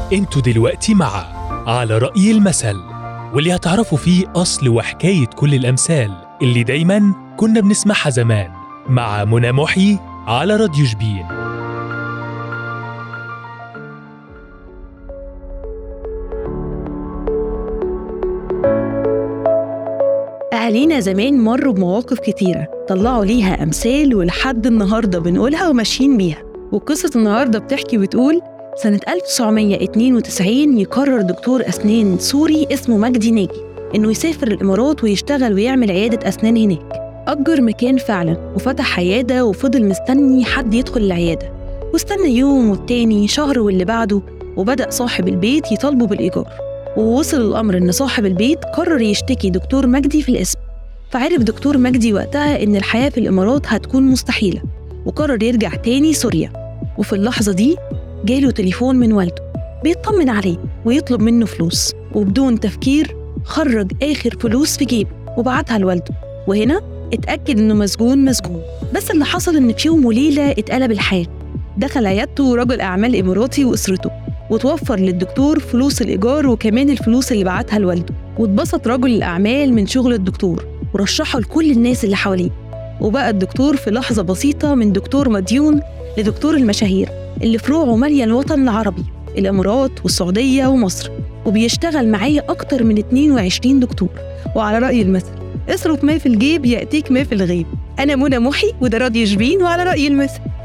انتوا دلوقتي مع على رأي المثل، واللي هتعرفوا فيه أصل وحكاية كل الأمثال اللي دايماً كنا بنسمعها زمان، مع منى محي على راديو شبين. أهالينا زمان مروا بمواقف كتيرة طلعوا ليها أمثال ولحد النهاردة بنقولها وماشيين بيها. وقصة النهاردة بتحكي وتقول سنة 1992 يقرر دكتور أسنان سوري اسمه مجدي ناجي إنه يسافر الإمارات ويشتغل ويعمل عيادة أسنان هناك. أجر مكان فعلا وفتح عيادة وفضل مستني حد يدخل العيادة، واستنى يوم والتاني شهر واللي بعده، وبدأ صاحب البيت يطالبه بالإيجار. ووصل الأمر إن صاحب البيت قرر يشتكي دكتور مجدي في القسم. فعرف دكتور مجدي وقتها إن الحياة في الإمارات هتكون مستحيلة، وقرر يرجع تاني سوريا. وفي اللحظة دي جاله تليفون من والده بيطمن عليه ويطلب منه فلوس، وبدون تفكير خرج آخر فلوس في جيبه وبعتها لوالده. وهنا اتأكد إنه مسجون. بس اللي حصل إن في يوم وليلة اتقلب الحال. دخل عيادته رجل أعمال إماراتي وأسرته، وتوفر للدكتور فلوس الإيجار وكمان الفلوس اللي بعتها لوالده. واتبسط رجل الأعمال من شغل الدكتور ورشحه لكل الناس اللي حواليه. وبقى الدكتور في لحظة بسيطة من دكتور مديون لدكتور المشاهير اللي فروعه مالية الوطن العربي، الإمارات والسعودية ومصر، وبيشتغل معايا أكتر من 22 دكتور. وعلى رأي المثل اصرف ما في الجيب يأتيك ما في الغيب. أنا منى محي وده راديو شبين وعلى رأي المثل.